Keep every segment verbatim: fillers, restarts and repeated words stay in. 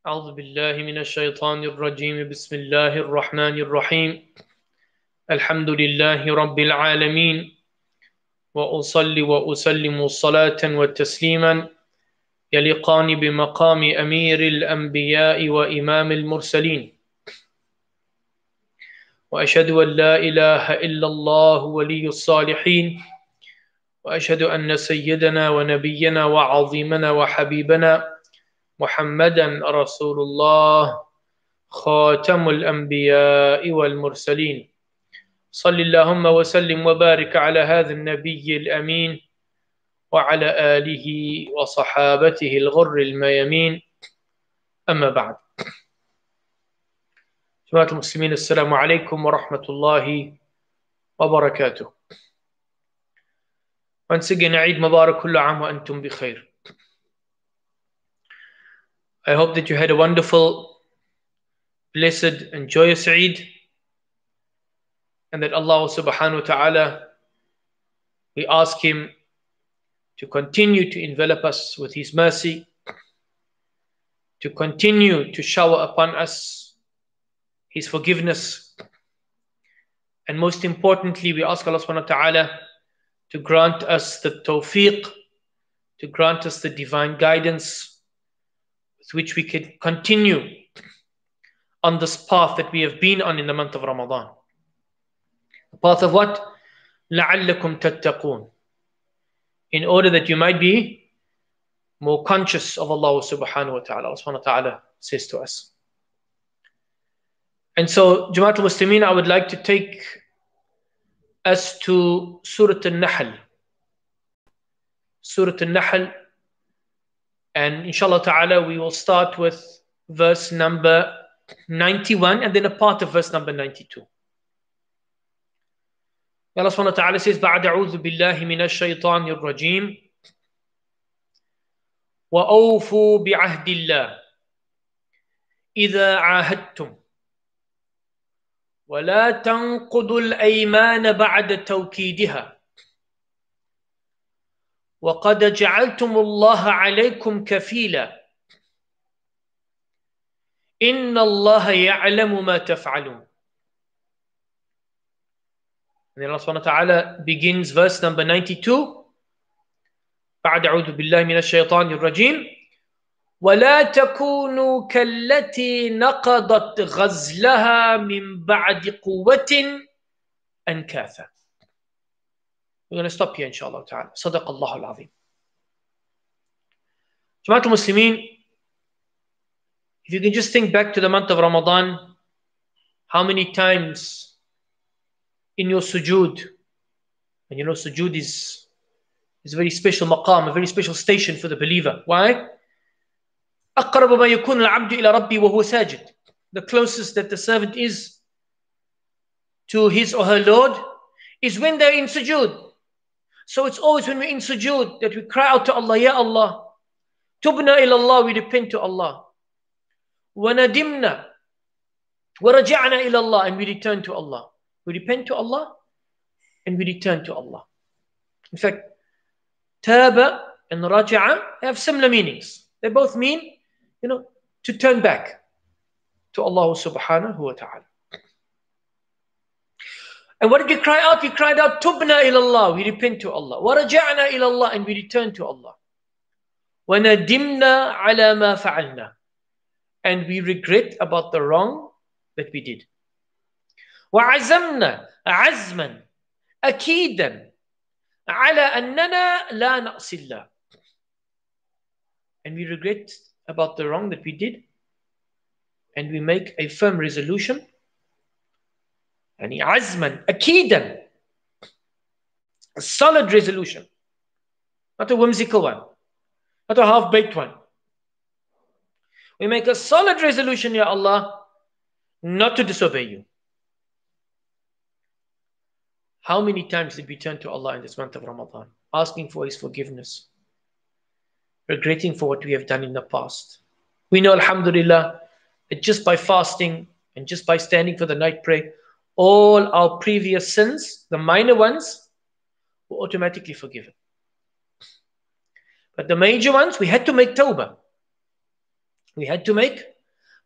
أعوذ بالله من الشيطان الرجيم بسم الله الرحمن الرحيم الحمد لله رب العالمين وأصلي وأسلم صلاة وتسليما يليقان بمقام أمير الأنبياء وإمام المرسلين وأشهد أن لا إله إلا الله ولي الصالحين وأشهد أن سيدنا ونبينا وعظيمنا وحبيبنا محمدا رسول الله خاتم الأنبياء والمرسلين صل اللهم وسلم وبارك على هذا النبي الأمين وعلى آله وصحابته الغر الميامين أما بعد. جماعة المسلمين السلام عليكم ورحمة الله وبركاته. Once again, Eid Mubarak kullu aam wa antum bi khair. I hope that you had a wonderful, blessed and joyous Eid, and that Allah subhanahu wa ta'ala, we ask Him to continue to envelop us with His mercy, to continue to shower upon us His forgiveness, and most importantly, we ask Allah subhanahu wa ta'ala to grant us the tawfiq, to grant us the divine guidance with which we can continue on this path that we have been on in the month of Ramadan. The path of what? لَعَلَّكُمْ تَتَّقُونَ. In order that you might be more conscious of Allah subhanahu wa ta'ala. Allah subhanahu wa ta'ala says to us. And so, Jama'at al-Muslimin, I would like to take us to Surah Al-Nahl. Surah Al-Nahl. And inshallah ta'ala, we will start with verse number ninety-one and then a part of verse number ninety-two. Allah subhanahu wa ta'ala says, بَعْدَ أَعُوذُ بِاللَّهِ مِنَ الشَّيْطَانِ الرَّجِيمِ وَأَوْفُوا بِعَهْدِ اللَّهِ إِذَا عَاهَدتُّمْ وَلَا تَنْقُضُوا الْأَيْمَانَ بَعْدَ تَوْكِيدِهَا وَقَدْ جَعَلْتُمُ اللَّهَ عَلَيْكُمْ كَفِيلًا إِنَّ اللَّهَ يَعْلَمُ مَا تَفْعَلُونَ. And then Allah subhanahu wa ta'ala begins verse number ninety-two. بعد أعوذ بالله من الشيطان الرجيم ولا تكونوا كالتي نقضت غزلها من بعد قوة أنكاثا. We're going to stop here inshallah ta'ala. صدق الله العظيم. Jama'at al-Muslimin, if you can just think back to the month of Ramadan, how many times in your sujood, and you know sujood is, is a very special maqam, a very special station for the believer. Why? أقرب ما يكون العبد إلى ربي وهو ساجد. The closest that the servant is to his or her Lord is when they're in sujood. So it's always when we're in sujood that we cry out to Allah, Ya Allah. Tubna ila Allah, we repent to Allah. Wa nadimna. Wa raja'na ila Allah, and we return to Allah. We repent to Allah and we return to Allah. In fact, taba and raja'a have similar meanings. They both mean, you know, to turn back to Allah subhanahu wa ta'ala. And what did we cry out? We cried out, Tubna ilallah, we repent to Allah. Wa raja'na ilallah, and we return to Allah. Wa nadimna ala ma fa'alna, and we regret about the wrong that we did. Wa azamna azman akidan ala annana la na'sillah, and we regret about the wrong that we did, and we make a firm resolution. And azman, akidan, a solid resolution, not a whimsical one, not a half-baked one. We make a solid resolution, Ya Allah, not to disobey you. How many times did we turn to Allah in this month of Ramadan, asking for His forgiveness, regretting for what we have done in the past? We know, alhamdulillah, that just by fasting and just by standing for the night prayer, all our previous sins, the minor ones, were automatically forgiven. But the major ones, we had to make tawbah. We had to make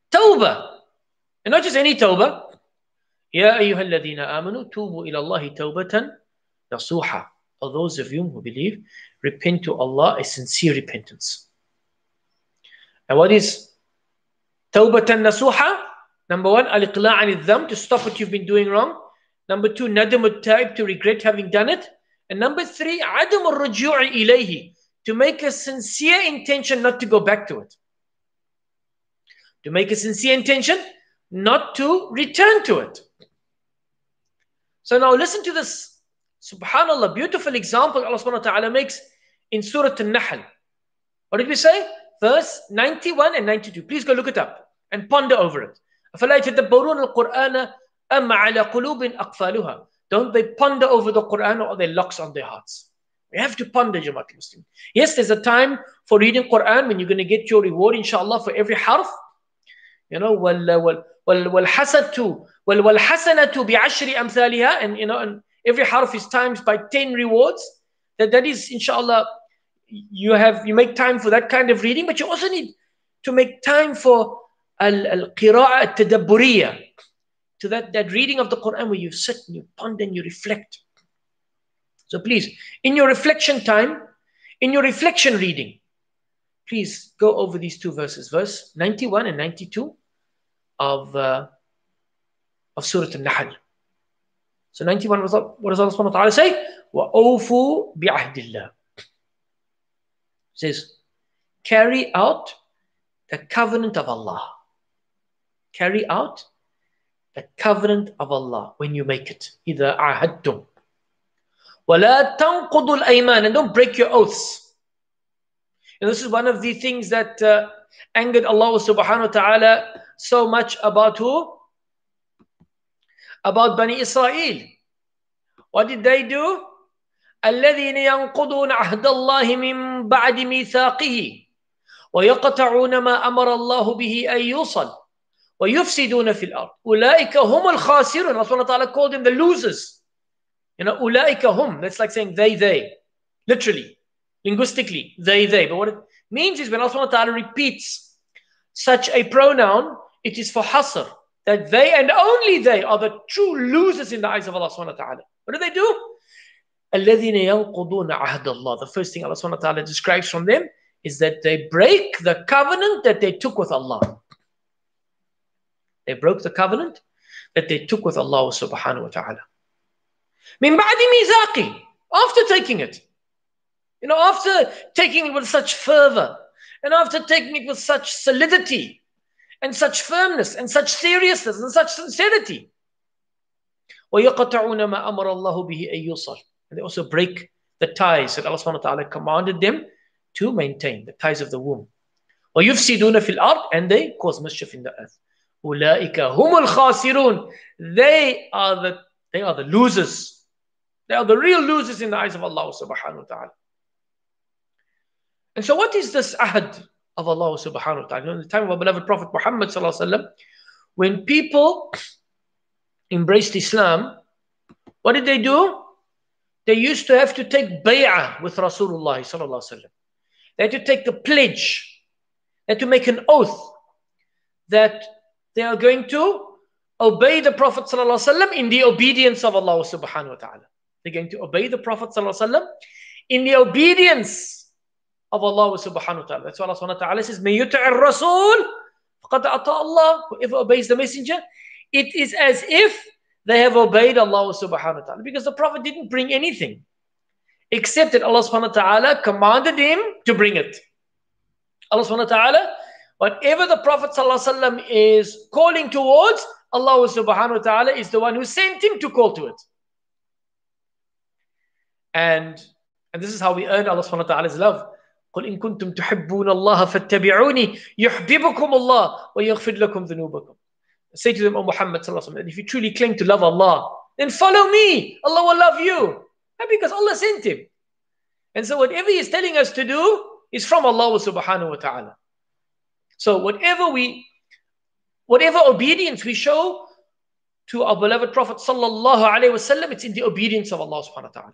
Tawbah. And not just any tawbah. يا أيها الذين آمنوا توبوا إلى الله توبة نصوحا. Or those of you who believe, repent to Allah a sincere repentance. And what is tawbatan nasuha? Number one, al-iqla' an al-dhanb, to stop what you've been doing wrong. Number two, nadam al-ta'ib, to regret having done it. And number three, adam al-ruju' ilayhi, to make a sincere intention not to go back to it. To make a sincere intention not to return to it. So now listen to this, subhanallah, beautiful example Allah subhanahu wa ta'ala makes in Surah An-Nahl. What did we say? Verse ninety-one and ninety-two. Please go look it up and ponder over it. أَفَلَا يَتَدَبَّرُونَ الْقُرْآنَ أَمَّ عَلَى قُلُوبٍ أَقْفَالُهَا. Don't they ponder over the Quran, or are there locks on their hearts? We have to ponder, Jamaat Muslim. Yes, there's a time for reading Quran when you're going to get your reward, inshallah, for every harf. You know, wal wal wal wal hasatu wal wal hasanatu bi ashri amthaliha, and you know, and every harf is times by ten rewards. That that is, inshallah, you have you make time for that kind of reading, but you also need to make time for al al qira'a al tadabburiya, to that that reading of the Quran where you sit and you ponder and you reflect. So please, in your reflection time, in your reflection reading, please go over these two verses, verse ninety-one and ninety-two of, uh, of Surah An-Nahl. So ninety-one, what does Allah subhanahu wa ta'ala say? وَأَوْفُوا بِعَهْدِ اللَّهِ. Says, carry out the covenant of Allah. Carry out the covenant of Allah when you make it. إِذَا عَهَدْتُمْ وَلَا تَنْقُضُوا الْأَيْمَانِ. And don't break your oaths. And this is one of the things that uh, angered Allah subhanahu wa ta'ala so much about who? About Bani Israel. What did they do? الَّذِينَ يَنْقُضُونَ عَهْدَ اللَّهِ مِنْ بَعْدِ مِيثَاقِهِ وَيَقْطَعُونَ مَا أَمَرَ اللَّهُ بِهِ أَنْ يُوصَلَ وَيُفْسِدُونَ فِي الْأَرْضِ أُولَٰئِكَ هُمُ الْخَاسِرُونَ. Allah subhanahu wa ta'ala called them the losers. You know, أُولَٰئِكَ هُمْ. That's like saying they, they. Literally. Linguistically, they, they. But what it means is when Allah subhanahu wa ta'ala repeats such a pronoun, it is for hasr. That they and only they are the true losers in the eyes of Allah subhanahu wa ta'ala. What do they do? الَّذِينَ يَنْقُضُونَ عَهْدَ اللَّهِ. The first thing Allah subhanahu wa ta'ala describes from them is that they break the covenant that they took with Allah. They broke the covenant that they took with Allah subhanahu wa ta'ala. مِنْ بَعْدِ مِيثَاقِهِ. After taking it. You know, after taking it with such fervor, and after taking it with such solidity, and such firmness, and such seriousness, and such sincerity. وَيَقْطَعُونَ مَا أَمَرَ اللَّهُ بِهِ أَن يُوصَلَ. And they also break the ties that Allah subhanahu wa ta'ala commanded them to maintain, the ties of the womb. وَيُفْسِدُونَ فِي الْأَرْضِ. And they cause mischief in the earth. أُولَٰئِكَ هُمُ الْخَاسِرُونَ. They are the, they are the losers. They are the real losers in the eyes of Allah subhanahu wa ta'ala. And so what is this ahad of Allah subhanahu wa ta'ala? In the time of our beloved Prophet Muhammad sallallahu alaihi wasallam, when people embraced Islam, what did they do? They used to have to take bay'ah with Rasulullah sallallahu alaihi wasallam. They had to take the pledge. They had to make an oath that they are going to obey the Prophet sallallahu alaihi wasallam in the obedience of Allah subhanahu wa ta'ala. They're going to obey the Prophet sallallahu alaihi wasallam in the obedience of Allah subhanahu wa ta'ala. That's why Allah subhanahu wa ta'ala says, مَن يُطِعِ الرَّسُولِ فَقَدْ أَطَاعَ اللَّهِ. Whoever obeys the messenger, it is as if they have obeyed Allah subhanahu wa ta'ala. Because the Prophet didn't bring anything, except that Allah subhanahu wa ta'ala commanded him to bring it. Allah subhanahu wa ta'ala, whatever the Prophet sallallahu alaihi wasallam is calling towards, Allah subhanahu wa ta'ala is the one who sent him to call to it. And, and this is how we earn Allah subhanahu wa ta'ala's love. قل إن كنتم تحبون الله فاتبعوني يحببكم الله ويغفر لكم ذنوبكم. Say to them, O Muhammad sallallahu alaihi wasallam, if you truly claim to love Allah, then follow me. Allah will love you. And because Allah sent him. And so whatever he is telling us to do is from Allah subhanahu wa ta'ala. So whatever we, whatever obedience we show to our beloved Prophet sallallahu alaihi wasallam, it's in the obedience of Allah subhanahu wa ta'ala.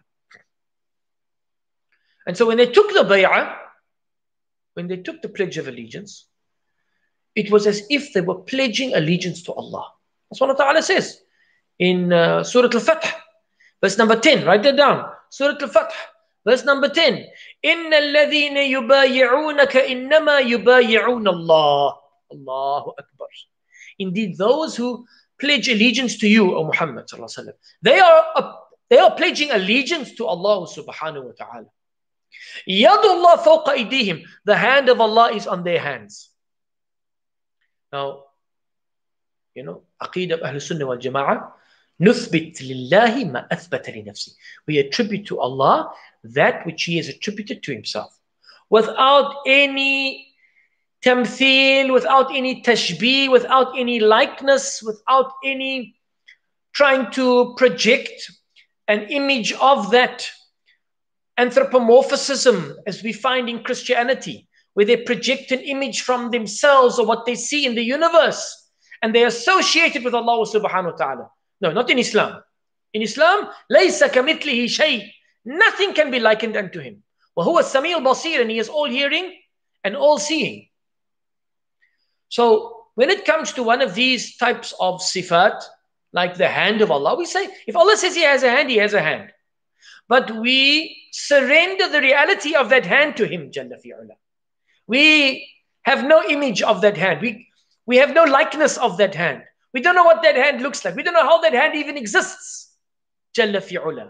And so when they took the bay'ah, when they took the pledge of allegiance, it was as if they were pledging allegiance to Allah. That's what Allah says in uh, Surah Al-Fath, verse number ten. Write that down. Surah Al-Fath, verse number ten. إِنَّ الَّذِينَ يُبَايِعُونَكَ إِنَّمَا يُبَايِعُونَ اللَّهِ. Allahu Akbar. Indeed, those who pledge allegiance to you, O Muhammad, they are, uh, they are pledging allegiance to Allah subhanahu wa ta'ala. يَدُ اللَّهِ فَوْقَ أَيْدِيهِمْ. The hand of Allah is on their hands. Now, you know, Aqeedah of Ahlul Sunnah wal Jama'ah, نُثْبِتْ لِلَّهِ مَا أَثْبَتَ لِنَفْسِهِ. We attribute to Allah that which He has attributed to Himself, without any tamthil, without any tashbih, without any likeness, without any trying to project an image of that anthropomorphism as we find in Christianity, where they project an image from themselves or what they see in the universe, and they associate it with Allah subhanahu wa ta'ala. No, not in Islam. In Islam, لَيْسَ كَمِثْلِهِ شَيْءٍ. Nothing can be likened unto Him. وَهُوَ السَّمِيعُ الْبَصِيرُ. And He is all hearing and all seeing. So, when it comes to one of these types of sifat, like the hand of Allah, we say, if Allah says He has a hand, He has a hand. But we surrender the reality of that hand to Him, Jalla fi'ala. We have no image of that hand. We, we have no likeness of that hand. We don't know what that hand looks like. We don't know how that hand even exists. Jalla fi'ula.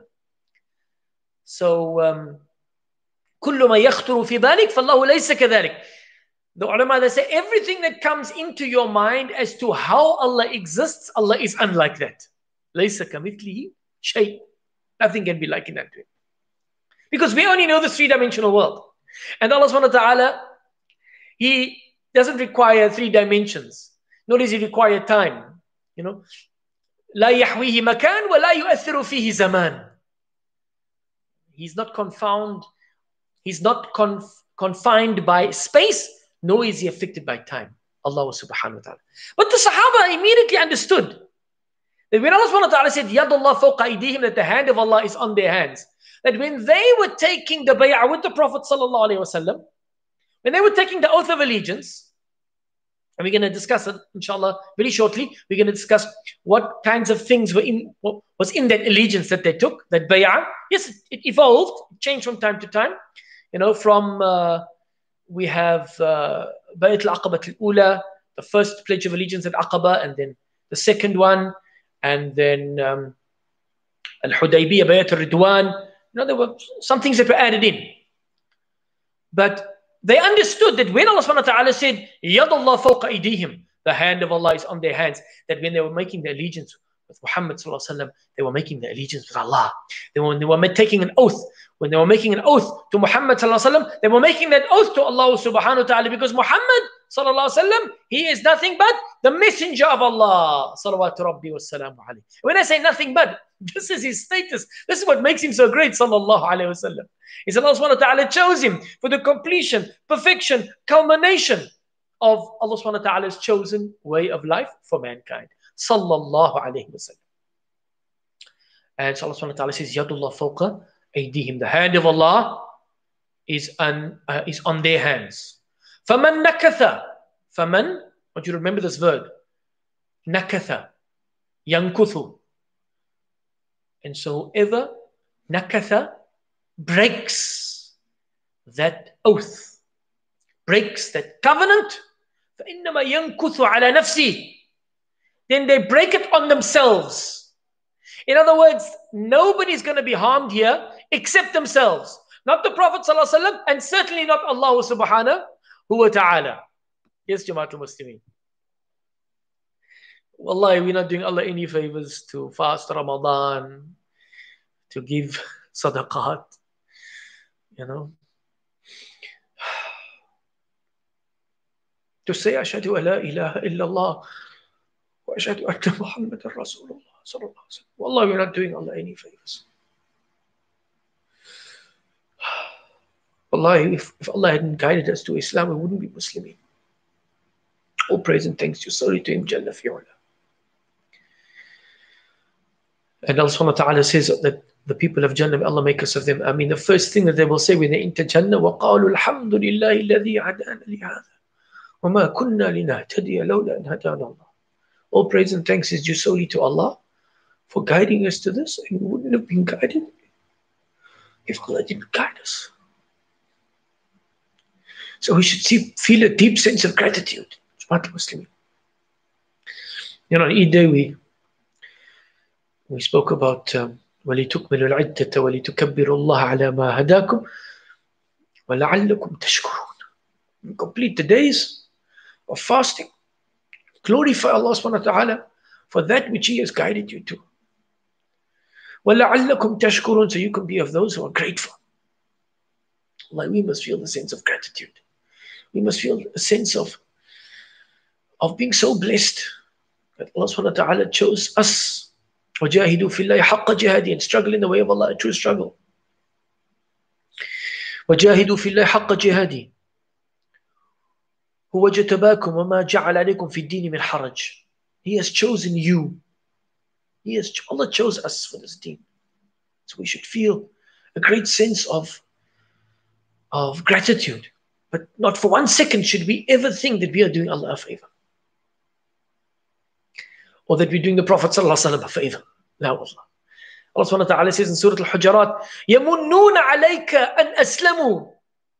So, um, كُلُّ مَا يَخْطُرُ فِي بَالِكَ فَاللَّهُ لَيْسَ كَذَلِكَ. The ulama, they say everything that comes into your mind as to how Allah exists, Allah is unlike that. لَيْسَ كَمِثْلِهِ شَيْءٍ. Nothing can be likened unto Him. Because we only know the three-dimensional world. And Allah subhanahu wa ta'ala, He doesn't require three dimensions. Nor does He require time. You know, لا يحويه مكان ولا يؤثر فيه زمان. He's not confound. He's not conf confined by space, nor is He affected by time. Allah subhanahu wa ta'ala. But the Sahaba immediately understood that when Allah subhanahu wa ta'ala said, يَدُ اللَّهِ فَوْقَ أَيْدِيهِمْ, that the hand of Allah is on their hands, that when they were taking the bay'ah with the Prophet sallallahu alaihi wasallam, when they were taking the oath of allegiance, and we're going to discuss it, inshallah, very shortly. We're going to discuss what kinds of things were in, what was in that allegiance that they took, that bay'ah. Yes, it, it evolved, it changed from time to time. You know, from, uh, we have uh, Bayat al-Aqabat al-Ula, the first pledge of allegiance at Aqaba, and then the second one, and then um, Al-Hudaybiyah, Bayat al-Ridwan. You know, there were some things that were added in. But they understood that when Allah subhanahu wa ta'ala said, يَدُ اللَّهِ فَوْقَ أَيْدِيهِمْ, the hand of Allah is on their hands, that when they were making the allegiance with Muhammad sallallahu alaihi wasallam, they were making the allegiance with Allah. They were, when they were taking an oath, when they were making an oath to Muhammad sallallahu alaihi wasallam, they were making that oath to Allah subhanahu wa ta'ala, because Muhammad sallallahu alaihi wasallam, he is nothing but the messenger of Allah. Salawatu Rabbi wa salamu alayhi. When I say nothing but, this is his status. This is what makes him so great, sallallahu alayhi wa sallam. Is Allah subhanahu wa ta'ala chose him for the completion, perfection, culmination of Allah subhanahu wa ta'ala's chosen way of life for mankind. Sallallahu alayhi wa sallam. And so Allah subhanahu wa ta'ala says, Yadullah fawqa aydihim. The hand of Allah is on, uh, is on their hands. فَمَنْ نَكَثَ. فَمَنْ, I want you to remember this verb. نَكَثَ. يَنْكُثُ. And so ever nakatha breaks that oath, breaks that covenant, فَإِنَّمَا يَنْكُثُ عَلَى نَفْسِهِ. Then they break it on themselves. In other words, nobody's going to be harmed here except themselves. Not the Prophet ﷺ, and certainly not Allah subhanahu wa ta'ala. Yes, Jamaatul Muslimin. Wallahi, we're not doing Allah any favors to fast Ramadan, to give sadaqat, you know, to say ashhadu an la ilaha illallah wa ashhadu anna Muhammadan Rasulullah sallallahu alaihi wasallam. Wallahi, we're not doing Allah any favors. Wallahi, if, if Allah hadn't guided us to Islam, we wouldn't be Muslimin. All praise and thanks to sorry to Him, Jalla fi'ala. And Allah subhanahu wa ta'ala says that the people of Jannah, may Allah make us of them. I mean, the first thing that they will say when they enter Jannah, وَقَالُوا الْحَمْدُ لِلَّهِ الَّذِي عَدَانَ لِهَذَا وَمَا كُنَّا لِنَهْتَدِيَ لَوْلَا أَنْ هَدَانَا اللَّهُ. All praise and thanks is due solely to Allah for guiding us to this, and we wouldn't have been guided if Allah didn't guide us. So we should see, feel a deep sense of gratitude. Muslim. You know, on Eid Day we we spoke about وَلِتُكْمِلُوا الْعِدَّةَ وَلِتُكَبِّرُوا اللَّهَ عَلَى مَا هَدَاكُمْ وَلَعَلَّكُمْ تَشْكُرُونَ. Complete the days of fasting. Glorify Allah subhanahu wa ta'ala for that which He has guided you to. وَلَعَلَّكُمْ تَشْكُرُونَ, so you can be of those who are grateful. Like, we must feel the sense of gratitude. We must feel a sense of, of being so blessed that Allah subhanahu wa ta'ala chose us. وَجَاهِدُوا فِي اللَّهِ حَقَّ جِهَادِهِ, and struggle in the way of Allah, a true struggle. وَجَاهِدُوا فِي اللَّهِ حَقَّ جِهَادِهِ هُوَ جَتَبَاكُمْ وَمَا جَعَلَ عَلَيْكُمْ فِي الدِّينِ مِنْ حَرَجٍ. He has chosen you. He has, Allah chose us for this deen. So we should feel a great sense of, of gratitude. But not for one second should we ever think that we are doing Allah a favor, or that we're doing the Prophet ﷺ a favor. La wallah. Allah subhanahu wa ta'ala says in Surah Al-Hujarat, يَمُنُّونَ عَلَيْكَ أَنْ أَسْلَمُوا.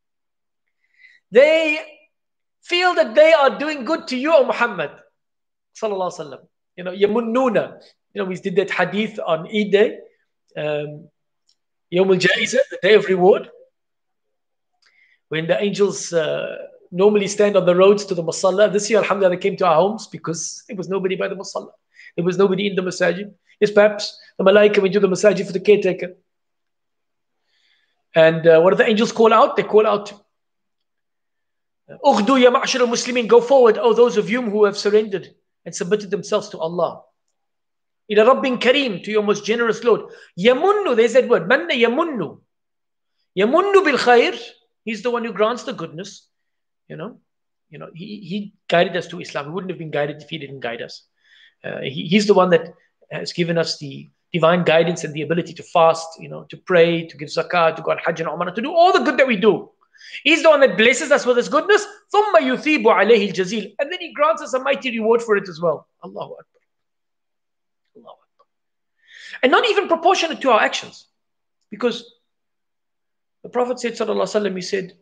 They feel that they are doing good to you, O Muhammad sallallahu alaihi wasallam. You know, يَمُنُّونَ. You know, we did that hadith on Eid Day, um, Yawm al-Ja'iza, the day of reward, when the angels uh, normally stand on the roads to the Musalla. This year, alhamdulillah, they came to our homes because there was nobody by the Musalla. There was nobody in the masajid. Yes, perhaps the Malaika went to the masajid for the caretaker. And uh, what do the angels call out? They call out, Ughdu ya ma'ashar al-Muslimin, go forward, oh those of you who have surrendered and submitted themselves to Allah. Ila Rabbin Kareem, to your most generous Lord. Yamunnu, there's that word, manna yamunnu. Yamunnu bil khair, He's the one who grants the goodness. You know, you know, he, he guided us to Islam. We wouldn't have been guided if He didn't guide us. Uh, he, he's the one that has given us the divine guidance and the ability to fast, you know, to pray, to give zakah, to go on Hajj and Umrah, to do all the good that we do. He's the one that blesses us with His goodness. ثُمَّ يُثِيبُ عَلَيْهِ الْجَزِيلِ, and then He grants us a mighty reward for it as well. Allahu Akbar. Allahu Akbar. And not even proportionate to our actions. Because the Prophet said, sallallahu alaihi wasallam, he said,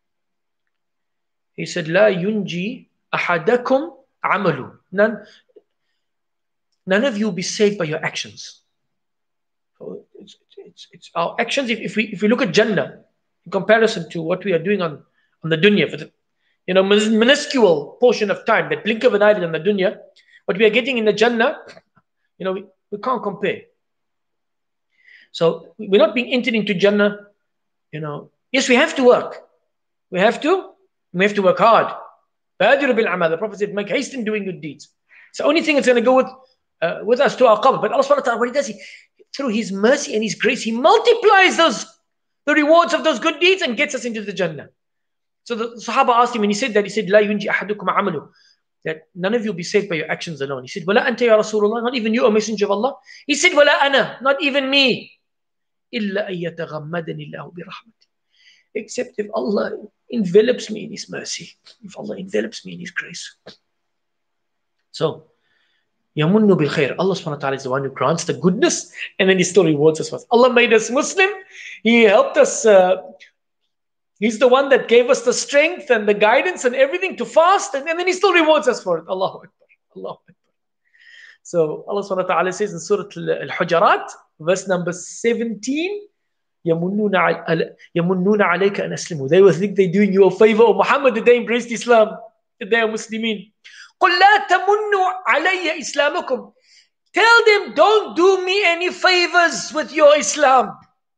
he said, لا ينجي أحدكم عمله. None, none of you will be saved by your actions. So it's, it's, it's our actions. If, if we if we look at Jannah in comparison to what we are doing on, on the dunya, for the, you know, minuscule portion of time, that blink of an eyelid on the dunya, what we are getting in the Jannah, you know, we, we can't compare. So we're not being entered into Jannah. You know, yes, we have to work. We have to. We have to work hard. The Prophet said, make haste in doing good deeds. It's the only thing that's going to go with uh, with us to our qabr. But Allah subhanahu wa ta'ala, what He does, He, through His mercy and His grace, He multiplies those the rewards of those good deeds and gets us into the Jannah. So the Sahaba asked him, and he said that, he said, لا ينجي أحدكم عمله, that none of you will be saved by your actions alone. He said, ولا أنت يا رسول الله, not even you, O Messenger of Allah. He said, ولا أنا, not even me. إلا أن يتغمدني الله برحمته, except if Allah envelops me in His mercy, if Allah envelops me in His grace. So, yamunnu bil khair. Allah subhanahu wa ta'ala is the one who grants the goodness, and then He still rewards us for it. Allah made us Muslim. He helped us. Uh, he's the one that gave us the strength and the guidance and everything to fast, and, and then He still rewards us for it. Allahu Akbar. Allahu Akbar. So, Allah subhanahu wa ta'ala says in Surah Al-Hujarat, verse number seventeen, يَمُنُّونَ عَلَيْكَ أَنْ أَسْلِمُوا. They will think they're doing you a favor. Oh, Muhammad, that they embraced Islam, that they are Muslimin. قُلْ لَا تَمُنُّوا عَلَيَّ إِسْلَامَكُمْ. Tell them, don't do me any favors with your Islam.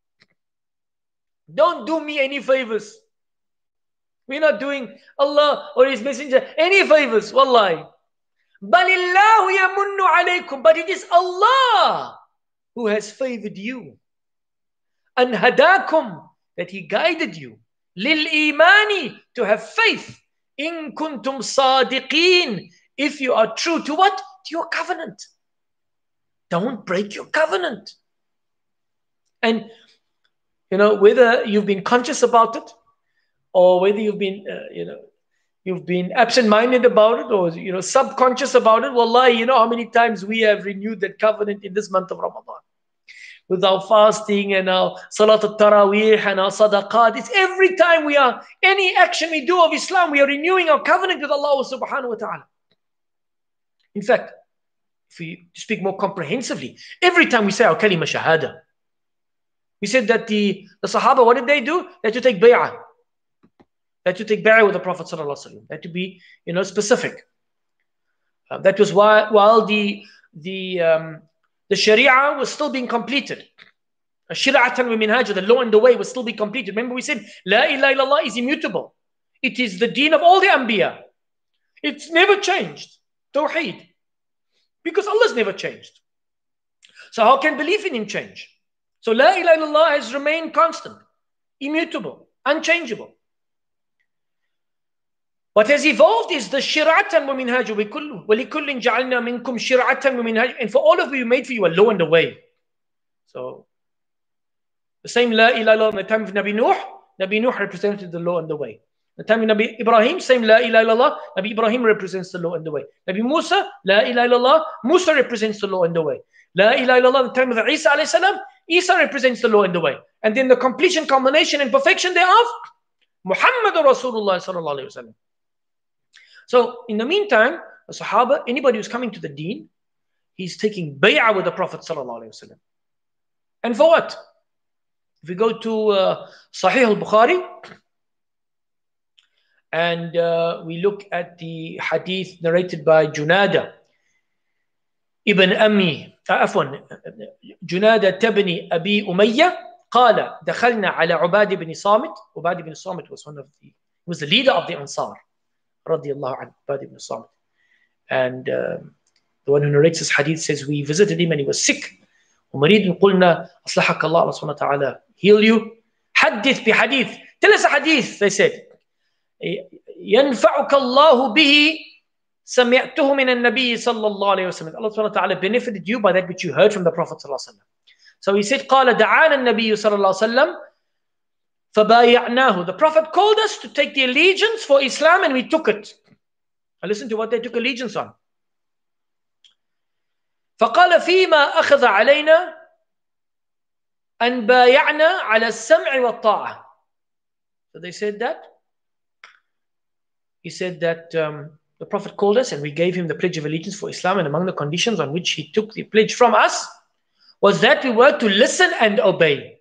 Don't do me any favors. We're not doing Allah or His Messenger any favors. Wallahi. بَلِ اللَّهُ يَمُنُّ عَلَيْكُمْ. But it is Allah who has favored you. أَنْ هَدَاكُمْ, that He guided you. لِلْإِيمَانِ, to have faith. إِن كُنْتُمْ صَادِقِينَ, if you are true to what? To your covenant. Don't break your covenant. And, you know, whether you've been conscious about it, or whether you've been, uh, you know, you've been absent-minded about it, or you know, subconscious about it. Wallahi, you know how many times we have renewed that covenant in this month of Ramadan. With our fasting and our Salat al-Taraweeh and our Sadaqat. It's every time we are, any action we do of Islam, we are renewing our covenant with Allah subhanahu wa ta'ala. In fact, if we speak more comprehensively, every time we say our kalima shahada, we said that the, the Sahaba, what did they do? They had to take bay'ah. They had to take bay'ah with the Prophet sallallahu alaihi wasallam. They had to be, you know, specific. Uh, that was why, while the, the, um, the Sharia was still being completed. Shira'atan wa minhaj, the law and the way was still being completed. Remember we said, La ilaha illallah is immutable. It is the deen of all the Anbiya. It's never changed. Tawheed. Because Allah's never changed. So how can belief in Him change? So La ilaha illallah has remained constant, immutable, unchangeable. What has evolved is the shir'atan wa minhaj wa kullu. Wa likullin ja'alna minkum shir'atan wa minhaj. And for all of you, we made for you a law and a way. So the same La ilaha illallah in the time of Nabi Nuh, Nabi Nuh represented the law and the way. The time of Nabi Ibrahim, same La ilaha illallah, Nabi Ibrahim represents the law and the way. Nabi Musa, La ilaha illallah, Musa represents the law and the way. La ilaha illallah, the time of Isa alayhi salam, Isa represents the law and the way. And then the completion, culmination and perfection thereof, Muhammadur Rasulullah sallallahu alayhi wa sallam. So in the meantime, the Sahaba, anybody who's coming to the deen, he's taking bay'ah with the Prophet sallallahu alayhi wa sallam. And for what? If we go to uh, Sahih al-Bukhari, and uh, we look at the hadith narrated by Junada ibn Ammi, عفوا جنادة بن أبي أمية قال دخلنا على عباد بن صامت. Ubad ibn Samit was one of the, was the leader of the Ansar, radiyallahu anhu, Ubad ibn Samit. And uh, the one who narrates this hadith says, we visited him and he was sick. ومريض قلنا أصلحك الله, Allah subhanahu wa ta'ala heal you. حدث بحديث, tell us a hadith, they said. ينفعك الله به سمعته من النبي صلى الله عليه وسلم. Allah subhanahu wa ta'ala benefited you by that which you heard from the Prophet صلى الله عليه وسلم. So he said, قال دعانا النبي صلى الله عليه وسلم فبايعناه. The Prophet called us to take the allegiance for Islam and we took it. And listen to what they took allegiance on. فقال فيما أخذ علينا أن بايعنا على السمع والطاعة. So they said that. He said that um, the Prophet called us and we gave him the pledge of allegiance for Islam, and among the conditions on which he took the pledge from us was that we were to listen and obey.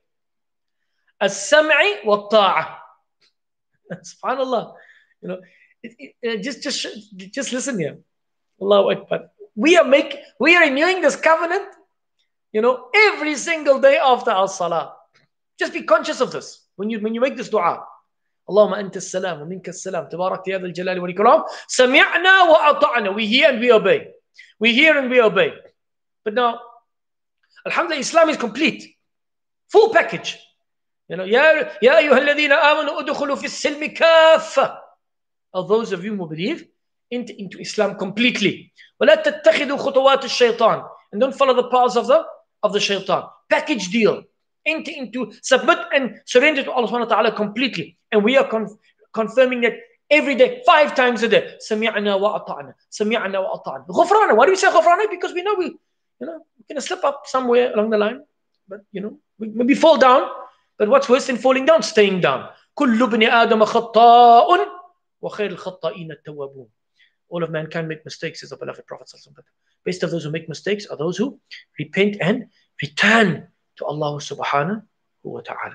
As-sam'i wa ta'a. Subhanallah. You know, it, it, it, just, just, just listen here. Allahu Akbar. We are make, we are renewing this covenant, you know, every single day after our salah. Just be conscious of this when you when you make this dua. Allahumma anta as-salam wa minka as-salam. Tabarak ya dhal jalali wal ikram. Sami'na wa ata'na. We hear and we obey. We hear and we obey. But now, alhamdulillah, Islam is complete. Full package. You know, ya ya ayyuhalladhina amanu udkhulu fi as-silmi kaffa. Of those of you who believe into, into Islam completely. وَلَا تَتَّخِذُوا خُطُوَاتِ الشَّيْطَانِ. And don't follow the paths of the of the shaitan. Package deal. Into, into submit and surrender to Allah subhanahu wa ta'ala completely. And we are con confirming that every day, five times a day. سَمِعْنَا وَأَطَعْنَا. سَمِعْنَا وَأَطَعْنَا. غُفْرَانَا. Why do we say غُفْرَانَا? Because we know we, you know, we're going to slip up somewhere along the line. But, you know, we maybe fall down. But what's worse than falling down? Staying down. كُلُّ بْنِ آدَمَ خَطَّاءٌ وَخَيْرُ الْخَطَّائِينَ التَّوَّابُونَ. All of mankind make mistakes, as the beloved Prophet sallallahu alaihi wasallam. Best of those who make mistakes are those who repent and return to Allah subhanahu wa ta'ala.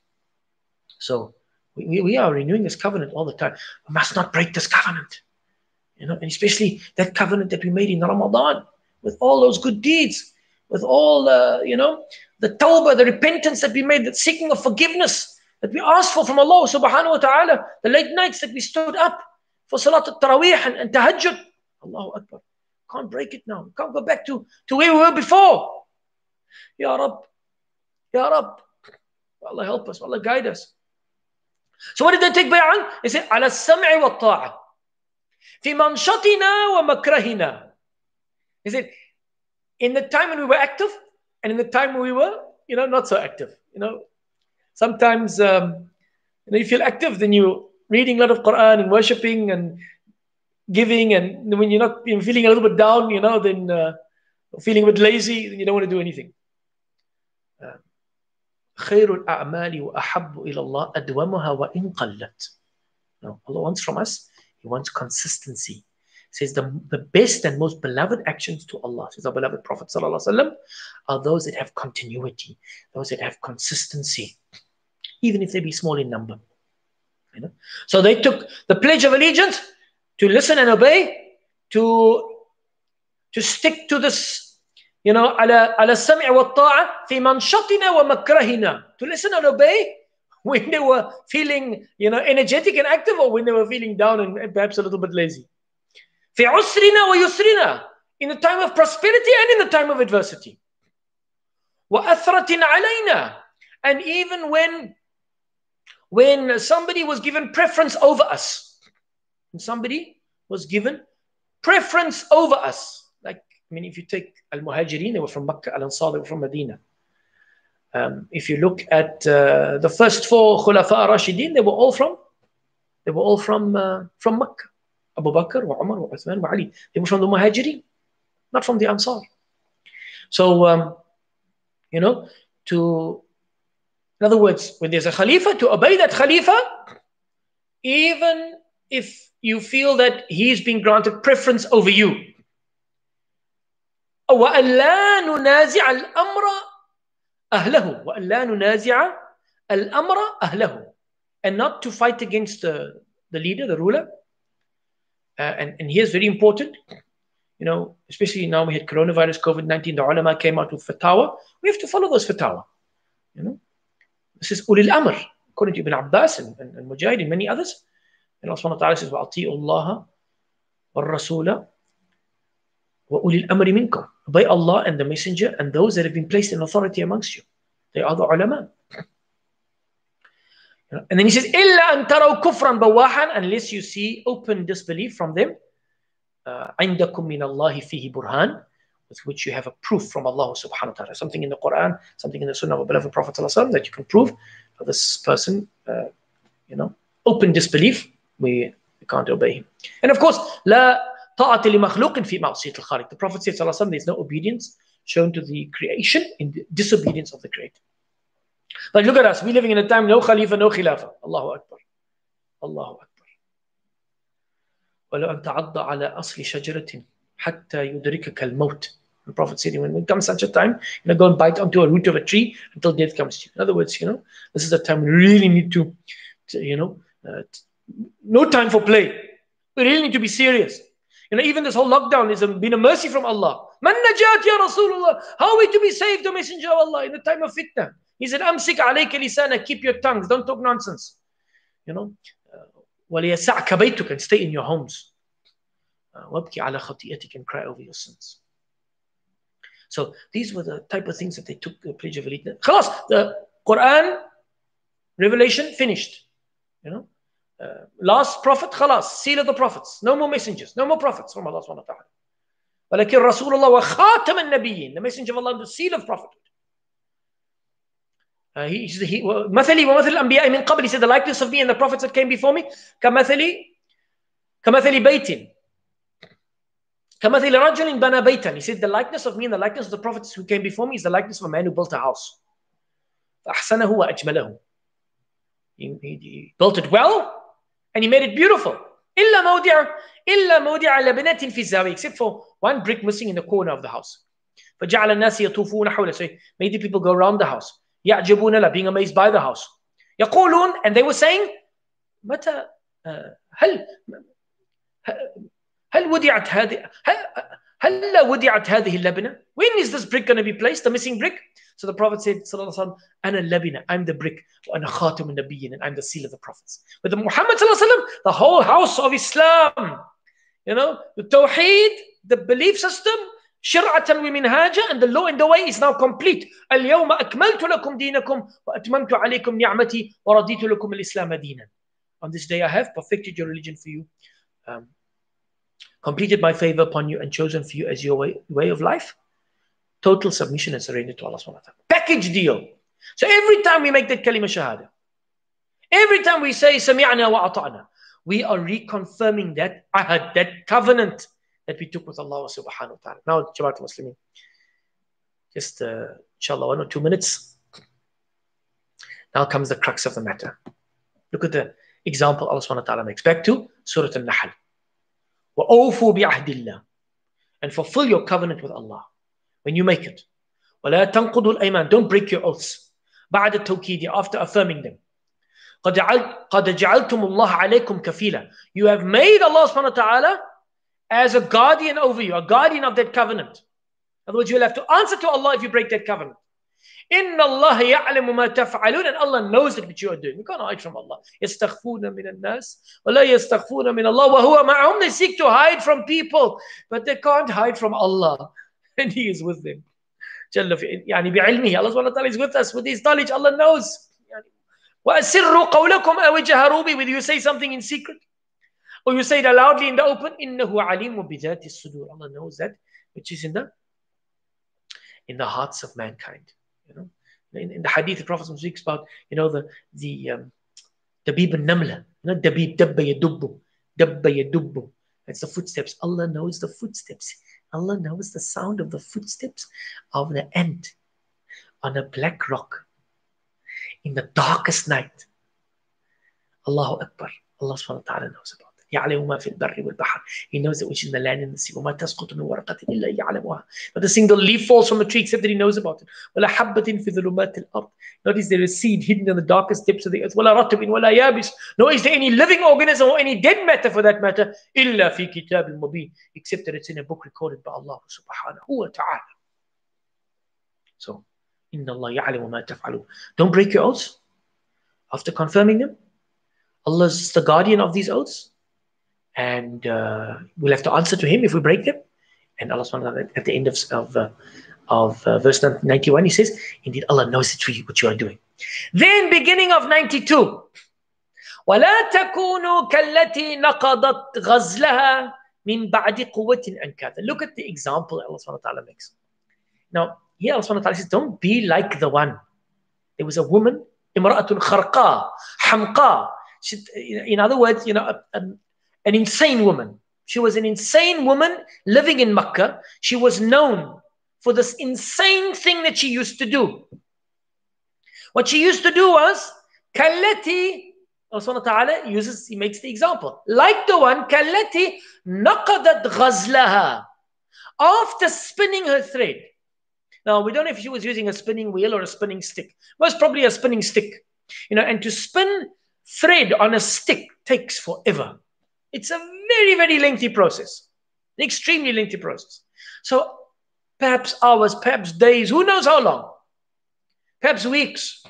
So we, we are renewing this covenant all the time. We must not break this covenant. You know, and especially that covenant that we made in Ramadan, with all those good deeds, with all uh, you know, the tawbah, the repentance that we made, the seeking of forgiveness that we asked for from Allah subhanahu wa ta'ala, the late nights that we stood up for Salat al-Taraweeh and, and Tahajjud. Allahu Akbar. Can't break it now. Can't go back to, to where we were before. Ya Rabb. Ya Rabb. Allah help us. Allah guide us. So what did they take bay'an? They said, ala as-sam'i wa ta'a. Fi manshatina wa makrahina. He said, in the time when we were active and in the time when we were, you know, not so active. You know, sometimes um, you know, you feel active, then you reading a lot of Quran and worshipping and giving, and when you're not you're feeling a little bit down, you know, then uh, feeling a bit lazy, then you don't want to do anything. خير الأعمال وأحب إلى الله أدومها وإن قلت. No, Allah wants from us, He wants consistency. He says the, the best and most beloved actions to Allah, says our beloved Prophet ﷺ, are those that have continuity, those that have consistency, even if they be small in number. You know? So they took the pledge of allegiance to listen and obey, to, to stick to this, you know, على على السمع والطاعة في منشطنا ومكرهنا, to listen and obey when they were feeling, you know, energetic and active, or when they were feeling down and perhaps a little bit lazy. في عسرنا ويسرنا, in the time of prosperity and in the time of adversity. وأثرة علينا, and even when when somebody was given preference over us, when somebody was given preference over us, like, I mean, if you take Al-Muhajirin, they were from Makkah, Al-Ansar, they were from Medina. Um, if you look at uh, the first four Khulafa Rashidin, they were all from, they were all from uh, from Makkah. Abu Bakr, wa Umar, wa Uthman, wa Ali. They were from the Muhajirin, not from the Ansar. So, um, you know, to, in other words, when there's a Khalifa, to obey that Khalifa, even if you feel that he's being granted preference over you. وَأَنْ لَا نُنَازِعَ الْأَمْرَ أَهْلَهُ وَأَنْ لَا نُنَازِعَ الْأَمْرَ أَهْلَهُ, and not to fight against the, the leader, the ruler. Uh, and, and here's very important, you know, especially now we had coronavirus, COVID nineteen, the ulama came out with fatwa. We have to follow those fatwa. You know, this is ulil amr, according to Ibn Abbas and, and, and Mujahid and many others. And Allah subhanahu wa ta'ala says, وَأَطِيعُوا اللَّهَ وَالرَّسُولَ وَأُولِي الْأَمْرِ مِنْكُمْ. Obey Allah and the Messenger and those that have been placed in authority amongst you. They are the ulama. And then he says, إِلَّا أَن تَرَوْا كُفْرًا بَوَاحًا, unless you see open disbelief from them. عِنْدَكُمْ مِنَ اللَّهِ فِيهِ بُرْهَانٍ, with which you have a proof from Allah subhanahu wa ta'ala. Something in the Quran, something in the Sunnah of the beloved Prophet that you can prove for this person, uh, you know, open disbelief, we, we can't obey him. And of course, لا طاعة لمخلوق في معصية الخالق. The Prophet said, there's no obedience shown to the creation in the disobedience of the Creator. But look at us, we're living in a time, no Khalifa, no Khilafah. Allahu Akbar. Allahu Akbar. وَلَوْ أَنْ تَعَضَّ عَلَى أَصْلِ شَجَرَةٍ حَتَّى يُدْرِكَكَ الْمَوْتِ. The Prophet said, when it comes such a time, you know, go and bite onto a root of a tree until death comes to you. In other words, you know, this is a time we really need to, to you know, uh, no time for play. We really need to be serious. You know, even this whole lockdown has been a mercy from Allah. Man najat ya Rasulullah. How are we to be saved, the Messenger of Allah, in the time of fitna? He said, Amsik alayka lisana, keep your tongues, don't talk nonsense. You know, وَلِيَسَعْكَ بَيْتُكَ, and stay in your homes. وَابْكِ عَلَى خَطِيئَتِكَ, and cry over your sins. So these were the type of things that they took the pledge of allegiance. Khalas, the Quran revelation finished. You know, uh, last prophet, khalas, seal of the prophets. No more messengers, no more prophets from Allah subhanahu wa ta'ala. وَلَكِنْ رَسُولُ اللَّهِ وَخَاتَمَ النَّبِيِّينَ, the messenger of Allah, the seal of prophethood. Uh, he, he, مثلي ومثل الأنبياء من قبل, he said, the likeness of me and the prophets that came before me, كمثلي كمثل بيت كمثل رجل بنى بيتا. He said, the likeness of me and the likeness of the prophets who came before me is the likeness of a man who built a house. فأحسنه وأجمله. He, he, he built it well and he made it beautiful. إلا موضع إلا موضع لبنة في الزاوية, except for one brick missing in the corner of the house. فجعل الناس يطوفون حوله. So he made the people go around the house. يعجبون له, being amazed by the house. يقولون, and they were saying, متى هل هل وضعت هذه هل وضعت هذه اللبنة? When is this brick going to be placed, the missing brick? So the Prophet said, صلى الله عليه وسلم, أنا اللبنة, I'm the brick, وأنا خاتم النبيين, and I'm the seal of the prophets. But the Muhammad صلى الله عليه وسلم, the whole house of Islam, you know, the Tawheed, the belief system, شرعة ومنهاجا, and the law and the way is now complete. اليوم أكملت لكم دينكم وأتممت عليكم نعمتي ورضيت لكم الإسلام دينا. On this day I have perfected your religion for you, um, completed my favor upon you, and chosen for you as your way, way of life. Total submission and surrender to Allah subhanahu wa ta'ala. Package deal. So every time we make that kalima shahada, Every time we say Sami'na wa ata'na, we are reconfirming that ahad, that covenant that we took with Allah subhanahu wa ta'ala. Now, Jama'at Muslimin, just uh, inshallah one or two minutes. Now comes the crux of the matter. Look at the example Allah subhanahu wa ta'ala makes. Back to Surah Al-Nahl. وَأَوْفُوا بِعَهْدِ اللَّهِ, and fulfill your covenant with Allah when you make it. وَلَا تَنْقُضُوا الْأَيْمَانِ, don't break your oaths. بَعْدَ التَّوْكِيدِ, after affirming them. قَدْ جَعَلْتُمُ اللَّهَ عَلَيْكُمْ كَفِيلًا, you have made Allah subhanahu wa ta'ala as a guardian over you, a guardian of that covenant. In other words, you will have to answer to Allah if you break that covenant. إِنَّ اللَّهَ يَعْلَمُ مَا تَفْعَلُونَ, and Allah knows that what you are doing. You can't hide from Allah. يَسْتَخْفُونَ مِنَ النَّاسِ وَلَا يَسْتَخْفُونَ مِنَ اللَّهِ وَهُوَ مَعَهُمْ, they seek to hide from people, but they can't hide from Allah. And He is with them. يعني بعلمه, Allah subhanahu wa ta'ala is with us. With His knowledge, Allah knows. وَأَسِرُّوا قَوْلَكُمْ أَوْ اجْهَرُوا بِهِ, whether you say something in secret or you say it loudly in the open. إِنَّهُ عَلِيمٌ بِذَاتِ الصُّدُورِ, Allah knows that which is in the in the hearts of mankind. You know, in, in the hadith, the Prophet speaks about, you know, the the um, dabib al-namla, you know, dabib, dabba yadubbu, dabba yadubbu. That's the footsteps. Allah knows the footsteps. Allah knows the sound of the footsteps of the ant on a black rock in the darkest night. Allahu Akbar. Allah subhanahu wa ta'ala knows about it. يَعْلَمُ مَا فِي الْبَرِّ وَالْبَحْرِ, He knows that which is in the land and the sea. وَمَا تَسْقُطُ مِنْ وَرَقَةٍ إِلَّا يَعْلَمُهَا, not a single leaf falls from a tree except that He knows about it. وَلَا حَبَّةٍ فِي ظُلُمَاتِ الْأَرْضِ, nor is there a seed hidden in the darkest depths of the earth. وَلَا رَطْبٍ وَلَا يَابِسٍ, nor is there any living organism or any dead matter for that matter, إِلَّا فِي كِتَابٍ مُبِينٍ, except that it's in a book recorded by Allah subhanahu wa ta'ala. So, إِنَّ اللَّهَ يَعْلَمُ مَا تَفْعَلُونَ. Don't break your oaths after confirming them. Allah is the guardian of these oaths, and uh, we'll have to answer to Him if we break them. And Allah subhanahu wa ta'ala at the end of, of, uh, of uh, verse ninety-one, He says, indeed Allah knows it for you, what you are doing. Then beginning of ninety-two, وَلَا تَكُونُوا كَالَّتِي نَقَضَتْ غَزْلَهَا مِنْ بَعْدِ قُوَّةٍ أَنْكَاثًا. Look at the example Allah subhanahu wa ta'ala makes. Now, here Allah subhanahu wa ta'ala says, don't be like the one. There was a woman, imra'atun kharqa, hamqa. She, in other words, you know, a, a, an insane woman. She was an insane woman living in Makkah. She was known for this insane thing that she used to do. What she used to do was, kallati, Allah subhanahu wa ta'ala uses, He makes the example. Like the one, kallati naqadat ghazlaha. After spinning her thread. Now, we don't know if she was using a spinning wheel or a spinning stick. Most probably a spinning stick. You know, and to spin thread on a stick takes forever. It's a very, very lengthy process. An extremely lengthy process. So, perhaps hours, perhaps days, who knows how long? Perhaps weeks.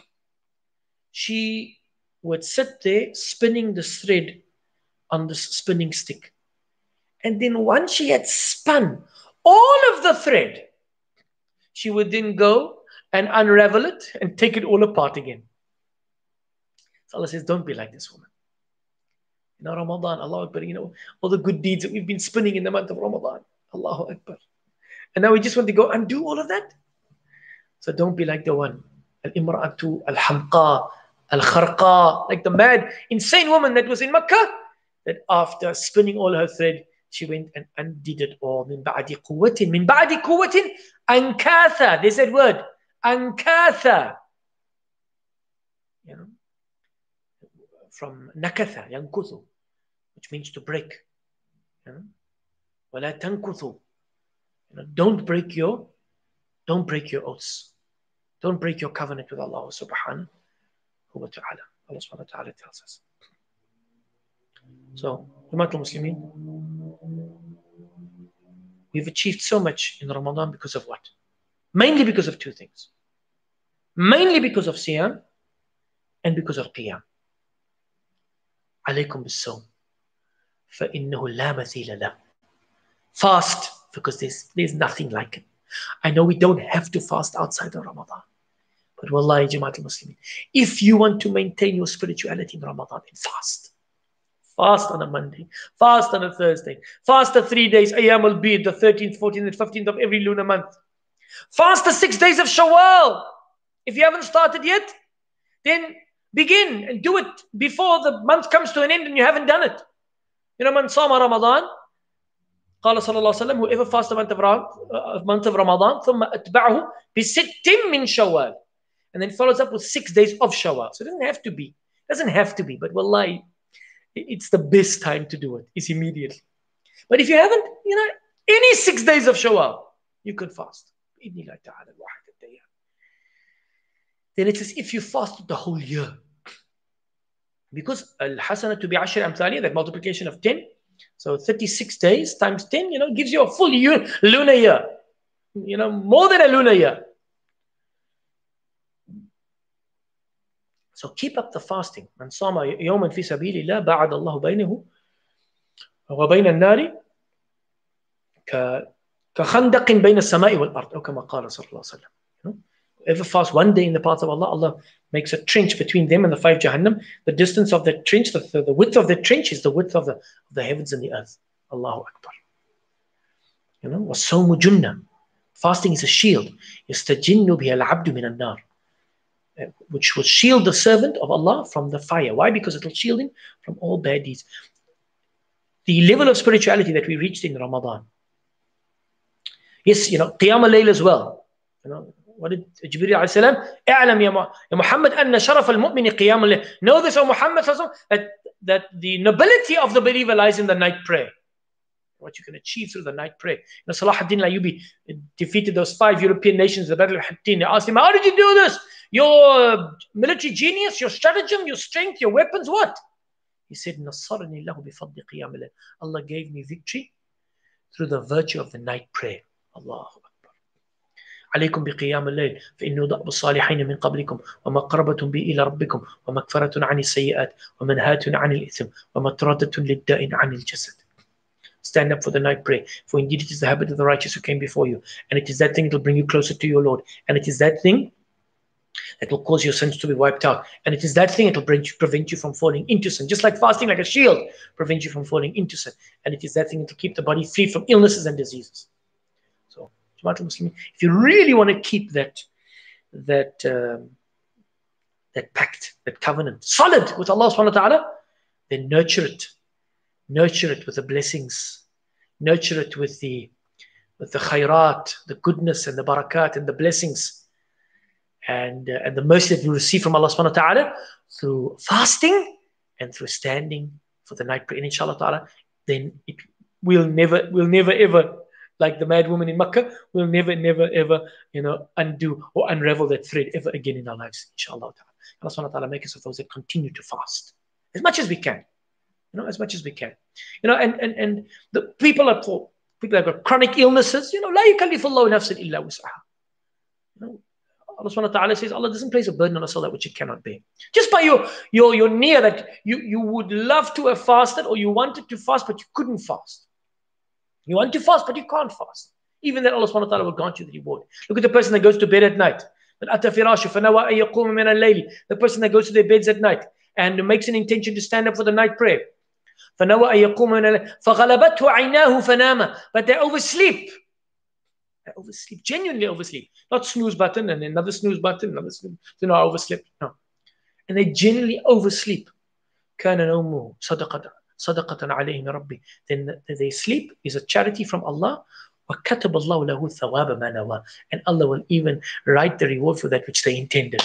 She would sit there spinning this thread on this spinning stick. And then once she had spun all of the thread, she would then go and unravel it and take it all apart again. So Allah says, don't be like this woman. You know, Ramadan, Allahu Akbar, you know, all the good deeds that we've been spinning in the month of Ramadan. Allahu Akbar. And now we just want to go and do all of that. So don't be like the one. Al-imra'atu, al-hamqa, al-kharqa, like the mad, insane woman that was in Makkah, that after spinning all her thread, she went and undid it all. Min ba'di quwwatin, min ba'di quwwatin, ankatha. There's that word, ankatha. You know, from nakatha, yankuthu, which means to break. You know, wala tankuthu. You know, don't break your, don't break your oaths. Don't break your covenant with Allah subhanahu wa ta'ala. Allah subhanahu wa ta'ala tells us. So, Umat al-Muslimin, we've achieved so much in Ramadan because of what? Mainly because of two things. Mainly because of Siyam and because of Qiyam. Alaykum bis-sawm, فَإِنَّهُ لَا مَثِيلَ لَهُ. Fast, because there's, there's nothing like it. I know we don't have to fast outside of Ramadan. But wallahi, Jama'at al-Muslimin, if you want to maintain your spirituality in Ramadan, then fast. Fast on a Monday, fast on a Thursday, fast the three days, Ayyam al-Bid, the thirteenth, fourteenth, and fifteenth of every lunar month. Fast the six days of Shawwal. If you haven't started yet, then begin and do it before the month comes to an end and you haven't done it. You know, man sama Ramadan, قال صلى الله عليه وسلم, whoever fasts the month of, uh, month of Ramadan, ثم أتبعه بست من شوال, and then follows up with six days of Shawwal. So it doesn't have to be, it doesn't have to be, but wallahi, it's the best time to do it. It's immediately. But if you haven't, you know, any six days of Shawwal, you can fast. Then it's as if you fasted the whole year. Because al-hasanatu bi'ashri amthaliha, that multiplication of ten, so thirty-six days times ten, you know, gives you a full year, lunar year. You know, more than a lunar year. So keep up the fasting. Man sama yawman fi sabilillah ba'ada Allahu baynahu wa bayna an-nari ka khandaqin bayna as-sama'i wal ard, or kama qala sallallahu alayhi wa sallam. You know, whoever fasts one day in the path of Allah, Allah makes a trench between them and the five Jahannam. The distance of that trench, the, the, the width of the trench is the width of the, of the heavens and the earth. Allahu Akbar. You know, was-sawmu junnah. Fasting is a shield. Yastajinnu biha al-abdu min an-nar, which will shield the servant of Allah from the fire. Why? Because it will shield him from all bad deeds. The level of spirituality that we reached in Ramadan. Yes, you know, Qiyam al-Layl as well. You know, what did Jibreel alayhi salam? اعلم يا Muhammad أن شرف المؤمن قيام الليل. Know this, O Muhammad, that, that the nobility of the believer lies in the night prayer. What you can achieve through the night prayer. You know, Salah ad-Din al-Ayyubi defeated those five European nations in the Battle of Hattin. They asked him, how did you do this? Your military genius, your stratagem, your strength, your weapons, what? He said, نصرني الله بفضل قيام الليل. Allah gave me victory through the virtue of the night prayer. Allahu Akbar. عليكم بقيام الليل فإنه دأب الصالحين من قبلكم ومقربة بي إلى ربكم ومغفرة عن السيئات ومنهاة عن الإثم ومطردة للداء عن الجسد. Stand up for the night prayer, for indeed it is the habit of the righteous who came before you, and it is that thing that will bring you closer to your Lord, and it is that thing that will cause your sins to be wiped out, and it is that thing that will bring you, prevent you from falling into sin, just like fasting, like a shield, prevent you from falling into sin, and it is that thing that will keep the body free from illnesses and diseases. So, Jamaatul Muslimin, if you really want to keep that that um, that pact, that covenant solid with Allah subhanahu wa ta'ala, then nurture it. Nurture it with the blessings. Nurture it with the with the khairat, the goodness and the barakat and the blessings and, uh, and the mercy that you receive from Allah subhanahu wa ta'ala through fasting and through standing for the night prayer. And inshallah ta'ala, then it will never, will never ever, like the mad woman in Makkah, will never, never ever, you know, undo or unravel that thread ever again in our lives. Inshallah ta'ala. Allah subhanahu wa ta'ala make us of those that continue to fast as much as we can. You know, as much as we can. You know, and, and, and the people are poor. People have got chronic illnesses. You know, لا يكلف الله نفسا إلا وسعها. You know, Allah subhanahu wa ta'ala says, Allah doesn't place a burden on us all that which it cannot bear. Just by your, your, your near that you, you would love to have fasted, or you wanted to fast, but you couldn't fast. You want to fast, but you can't fast. Even that Allah subhanahu wa ta'ala will grant you the reward. Look at the person that goes to bed at night. The person that goes to their beds at night and makes an intention to stand up for the night prayer. But they oversleep. They oversleep, genuinely oversleep. Not snooze button and another snooze button, another snooze. You know, I oversleep. No. And they genuinely oversleep. Then their sleep is a charity from Allah. And Allah will even write the reward for that which they intended.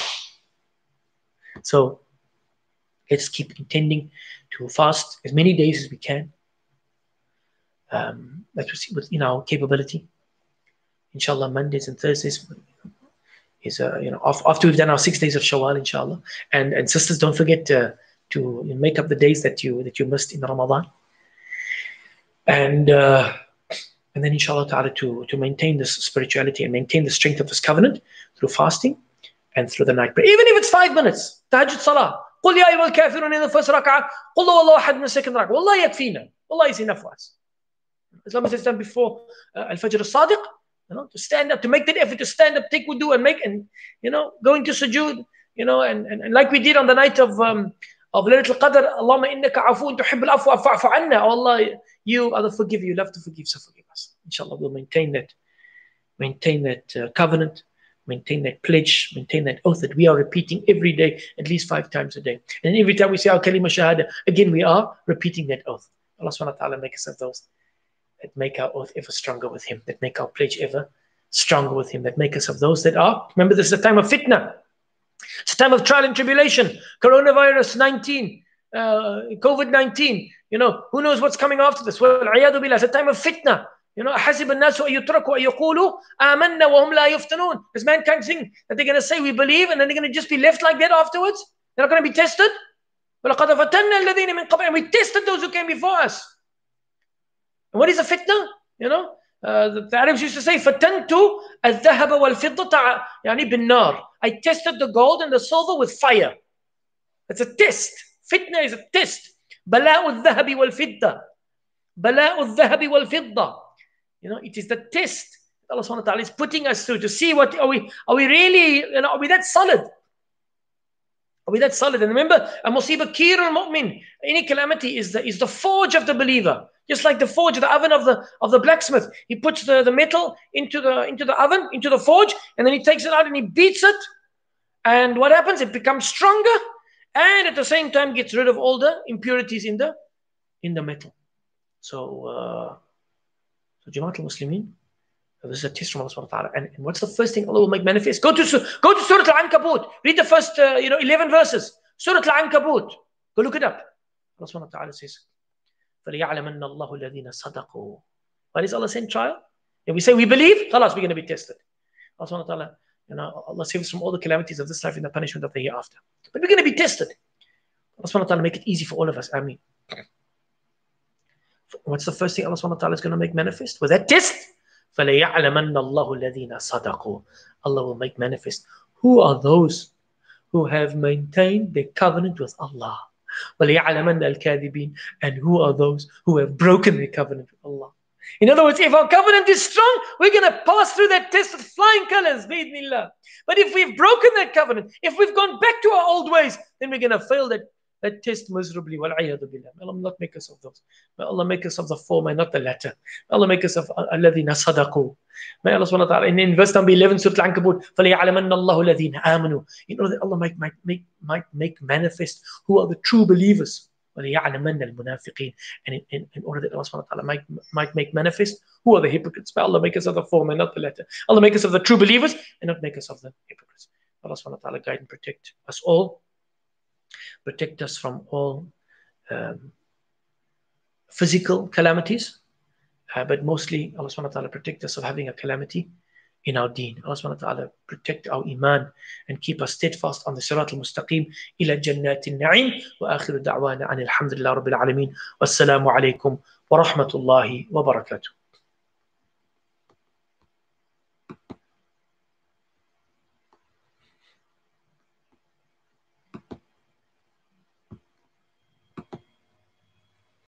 So let's keep intending to fast as many days as we can. Um, let's see within our capability. Inshallah, Mondays and Thursdays is uh, you know after we've done our six days of Shawwal, inshallah. And and sisters, don't forget uh, to make up the days that you that you missed in Ramadan. And uh, and then inshallah ta'ala to to maintain this spirituality and maintain the strength of this covenant through fasting and through the night prayer. Even if it's five minutes, tahajjud salah. قل يا أيها الكافرون in the first rak'ah. قل هو الله أحد in the second rak'ah. Wallah yakfina. Wallah is enough for us. As long as it's done before uh, Al-Fajr al-Sadiq, you know, to stand up, to make that effort to stand up, take wudu and make, and, you know, going to sujood, you know, and, and, and like we did on the night of um, of Laylatul Qadr, Allahumma innaka afoon tuhibbul afwa fa'fu anna. Oh Allah, you are the forgiver, you love to forgive, so forgive us. Inshallah, we'll maintain that, maintain that uh, covenant, maintain that pledge, maintain that oath that we are repeating every day, at least five times a day. And every time we say our kalima shahada, again we are repeating that oath. Allah subhanahu wa ta'ala make us of those that make our oath ever stronger with Him, that make our pledge ever stronger with Him, that make us of those that are, remember this is a time of fitna. It's a time of trial and tribulation. Coronavirus nineteen, uh, COVID nineteen, you know, who knows what's coming after this? Well, it's a time of fitna. You know, حَسِبَ النَّاسُ أَن يُتْرَكُوا أَن يَقُولُوا آمَنَّا وَهُمْ لَا يُفْتَنُونَ. Does mankind think that they're going to say we believe and then they're going to just be left like that afterwards? They're not going to be tested? وَلَقَدْ فَتَنَّا الَّذِينَ مِنْ قَبْلِهِمْ. We tested those who came before us. And what is a fitna? You know, uh, the, the Arabs used to say, فَتَنْتُ الذَّهَبَ وَالْفِضَّةَ يعني بِالنَّارِ. I tested the gold and the silver with fire. It's a test. Fitna is a test. بَلَاءُ الذَّهَبِ وَالْفِضَّةِ. بَلَاءُ الذَّهَبِ وَالْفِضَّةِ. You know, it is the test Allah subhanahu wa ta'ala is putting us through to see what are we are we really, you know, are we that solid? Are we that solid? And remember, a musibah kirul mu'min, any calamity is the is the forge of the believer. Just like the forge, the oven of the of the blacksmith. He puts the, the metal into the into the oven, into the forge, and then he takes it out and he beats it. And what happens? It becomes stronger, and at the same time gets rid of all the impurities in the in the metal. So uh So Jama'at al-Muslimin, this is a test from Allah subhanahu wa ta'ala. And, and what's the first thing Allah will make manifest? Go to, go to Surah Al-Ankabut. Read the first uh, you know, eleven verses. Surah Al-Ankabut. Go look it up. Allah subhanahu wa ta'ala says, فَلِيَعْلَمَنَّ اللَّهُ الَّذِينَ صَدَقُوا. Why does Allah send trial? If we say we believe, khalas, we're going to be tested. Allah subhanahu wa ta'ala, you know, Allah saves us from all the calamities of this life and the punishment of the hereafter. But we're going to be tested. Allah subhanahu wa ta'ala make it easy for all of us. Ameen. What's the first thing Allah subhanahu wa ta'ala is going to make manifest? With that test, فَلَيَعْلَمَنَّ اللَّهُ الَّذِينَ صَدَقُوا. Allah will make manifest who are those who have maintained their covenant with Allah. وَلَيَعْلَمَنَّ الْكَاذِبِينَ. And who are those who have broken their covenant with Allah. In other words, if our covenant is strong, we're going to pass through that test with flying colors, bi'idhnillah. But if we've broken that covenant, if we've gone back to our old ways, then we're going to fail that That test miserably. Wal'iyadu billah. May Allah not make us of those. May Allah make us of the former, not the latter. May Allah make us of alladhina sadaqu. May Allah subhanahu wa ta'ala, in verse number eleven, Surah Al-Ankabut, فَلَيَعْلَمَنَّ اللَّهُ الَّذِينَ آمَنُوا. In order that Allah might, might, make, might make manifest who are the true believers. وَلَيَعْلَمَنَّ الْمُنَافِقِينَ. And in, in, in order that Allah subhanahu wa ta'ala might, might make manifest who are the hypocrites. May Allah make us of the former, not the latter. Allah make us of the true believers and not make us of the hypocrites. Allah subhanahu wa ta'ala guide and protect us all. Protect us from all um, physical calamities, uh, but mostly Allah subhanahu wa ta'ala protect us of having a calamity in our deen. Allah subhanahu wa ta'ala protect our iman and keep us steadfast on the sirat al-mustaqim ila jannatin na'im. Wa akhiru da'wana anil hamdulillah rabbil alameen. Wassalamu alaikum wa rahmatullahi wa barakatuh.